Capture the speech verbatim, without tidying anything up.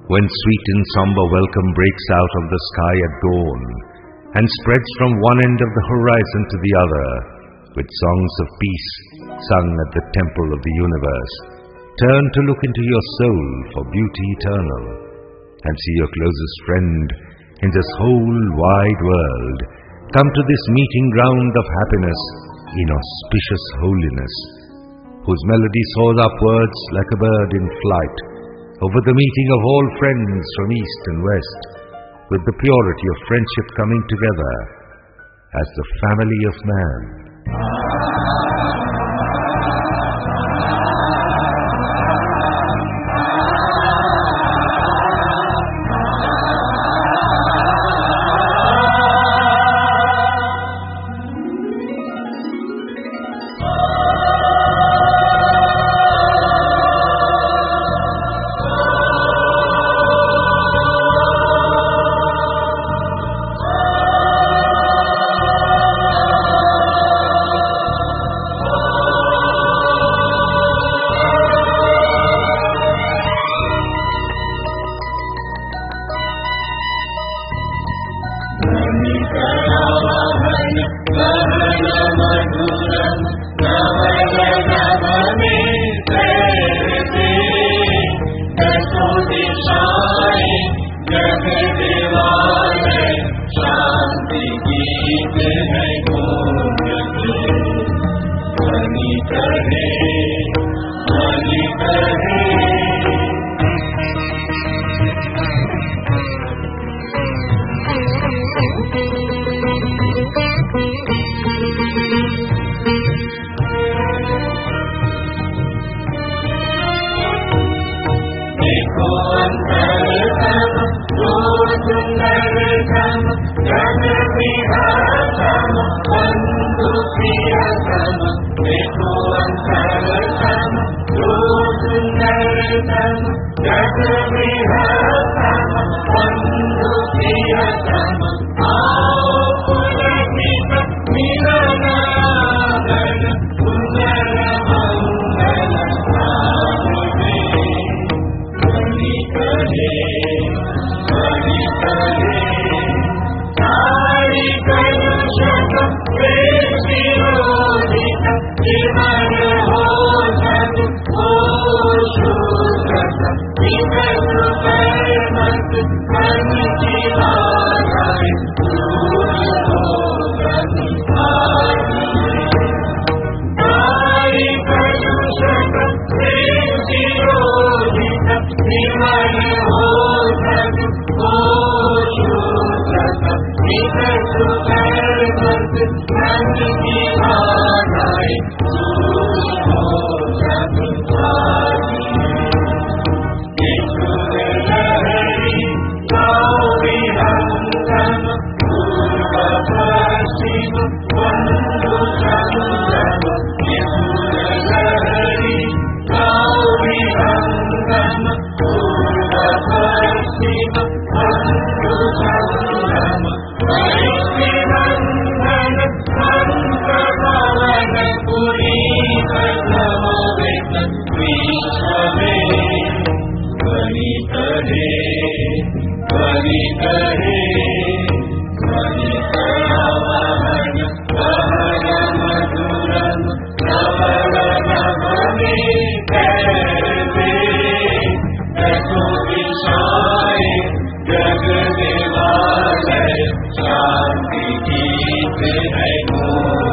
when sweet and somber welcome breaks out of the sky at dawn, and spreads from one end of the horizon to the other, with songs of peace sung at the temple of the universe, turn to look into your soul for beauty eternal, and see your closest friend in this whole wide world come to this meeting ground of happiness in auspicious holiness, whose melody soars upwards like a bird in flight over the meeting of all friends from east and west, with the purity of friendship coming together as the family of man. शांति गीत है